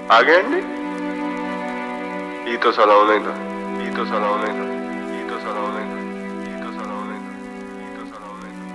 आ गए अंडी? तो साला होने का, तो साला होने का, तो साला होने का, तो साला होने का, तो साला होने का।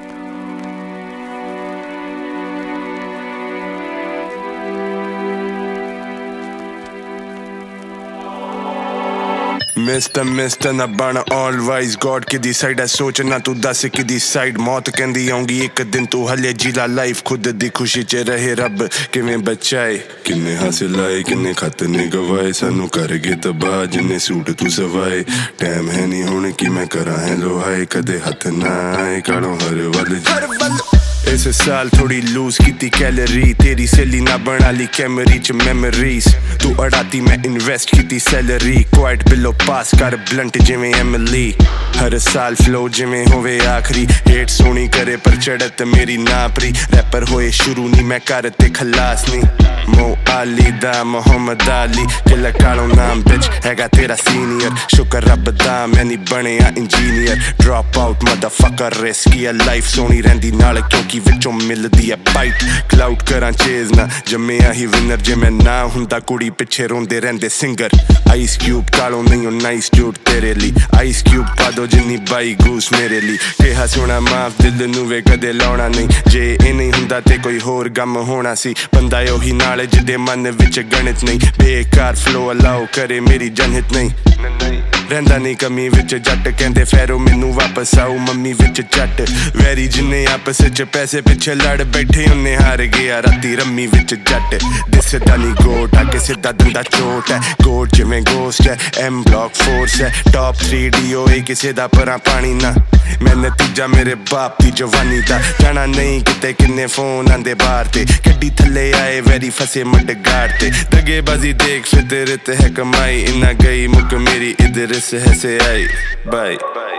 मिस्टर ना बन ऑल वाइज गॉड किदी साइड है सोचना तू दस किदी साइड मौत कहंदी आऊंगी एक दिन तू हले जीला लाइफ खुद दी खुशी च रहे रब किवें बचाए किन्ने हासिल आए किन्ने खत ने गवाए सानू कर गए तबाह जिन्ने सूट तू सवाए टाइम है नहीं हुण कि मैं करा है लोहाए कदे हथ ना आए कालों हर वल इस साल थोड़ी लूज की कैलोरी तेरी सैली ना बना ली कैमरी च मेमोरीज तू अड़ाती मैं इन्वेस्ट की सैलरी क्वाइट बिलो पास कर ब्लंट जिवें एमली हर साल फ्लो जिवें होवे आखरी हेट सोनी करे पर चढ़त मेरी नापरी रैपर होए शुरू नहीं मैं करते खलास नहीं मो आली दा मोहम्मद अली किला कालो नाम बिच हैगा तेरा सीनियर शुक्र रब दा मैं नहीं बनिया engineer drop out motherfucker risky है लाइफ सोनी रहंदी नाल क्योंकि विचों मिलदी है बाइट क्लाउड करां चेज ना जम्मिया ही विनर जे मैं ना हुंदा कुड़ी पिछे रोंदे रहंदे सिंगर आइस क्यूब कालो नहीं हो नाइस ड्यूड तेरे ली आइस क्यूब पा दो जिन्नी बाई गूस मेरे ली कहा सोना माफ दिल नू वे कदे लाउणा नहीं जे ए नहीं हुंदा ते कोई होर गम होना सी बंदा ओही नाल जिदे मन विच गणित नहीं बेकार फ्लो अलाउ करे मेरी जनहित नहीं रहंदा नहीं कमी विच जट कहंदे फैरो मैनू वापस आऊ मम्मी विच जट वैरी जिन्ने आपस च पैसे पिछे लड़ बैठे उन्ने हार गया राती रम्मी विच जट दिसदा नहीं गोट आके सीधा दंदा चोट है गोट जिवें गोस्ट है एम ब्लॉक फोर्स है टॉप 3 DOA किसे दा परा पानी ना मैं नतीजा मेरे बाप दी जवानी दा जाना नहीं किते किन्ने फोन आंदे बाहर ते गड्डी थल्ले आए वैरी फसे मड गाड़ ते दगेबाजी देख फितरत है कमाई इना गई मुक मेरी इधर से है से आई बाय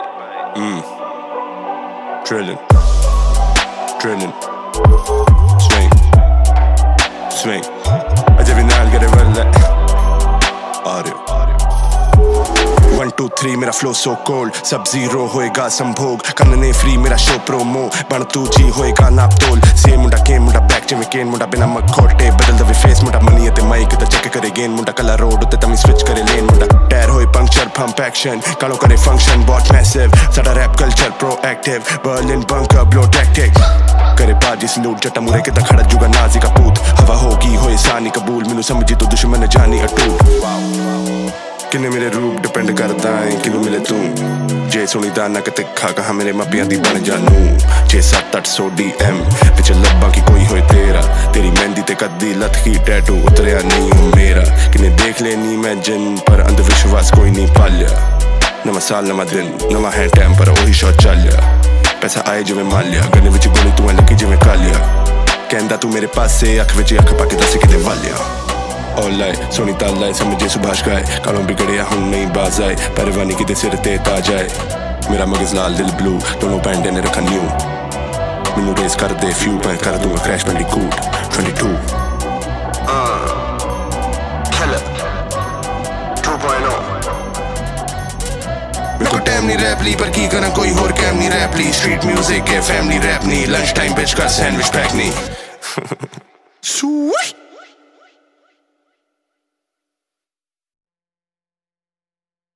Drilling swing अजय भी नाल करे वल्ले audio 1 2 3 मेरा फ्लो सो कोल्ड सब जीरो होएगा संभोग कन्ने फ्री मेरा शो प्रोमो बन तू जी होएगा नाप तोल से मुंडा के मुंडा बैक जिवें केन मुंडा बिना मखोटे बदल दवे फेस मुंडा मनी ते माइक ते चेक करे गेन मुंडा कला रोड ते तमी स्विच करे लेन मुंडा टायर होए पंक्चर पंप एक्शन कालो करे फंक्शन बॉट मैसिव साडा rap culture proactive Berlin bunker blow tactic करे बाजी सलूट जटा मुरे के खड़ा जुगा नाजी का पूत हवा होगी होए सानी कबूल मैनू समझी तो दुश्मन जानी अटूट किन्ने मेरे रूप डिपेंड करता है किनू मिले तू जे सुनी दाना के तिखा कहा मेरे मापियां दी बन जानू 6-7-800 DM पिछ लब्बा की कोई होए तेरा तेरी मेहंदी ते कद्दी लथ की टैटू उतरिया नहीं हूं मेरा किन्ने देख लेनी मैं जिन पर अंधविश्वास कोई नहीं पालिया नवा साल नवा दिन नवा है टाइम पर वही शॉट चलिया पैसा आए जिवें मालिया गने विच गोली तू लगी जिवें कालिया कहंदा तू मेरे पासे अख विच अख पाके दस किते वालिया ऑनलाइन सोनी तालाए समझे सुभाष गाए कालों बिगड़िया हुण नहीं बाज आए परवानी किते सिर ते ताज आए मेरा मगज लाल दिल ब्लू दोनों बैंडे ने रखा न्यू मैनू रेस कर दे फ्यू मैं कर दूंगा क्रैश 22 Killer 2.0 मेरे को टाइम नहीं रैप ली पर की करा कोई होर कैम नहीं रैप ली स्ट्रीट म्यूजिक है फैमिली रैप नहीं लंच टाइम बेच कर सैंडविच पैक नहीं